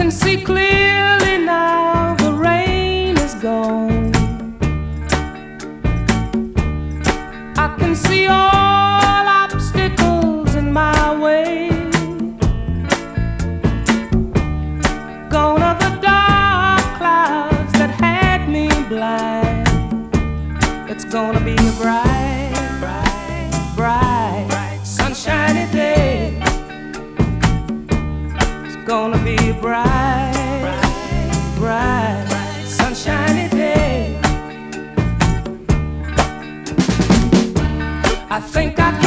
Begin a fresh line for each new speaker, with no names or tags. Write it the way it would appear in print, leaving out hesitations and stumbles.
can see clearly now, the rain is gone. I can see all obstacles in my way. Gone are the dark clouds that had me blind. It's gonna be a bright, bright, bright, sunshiny day. It's gonna be a bright, bright, sunshiny day. I think I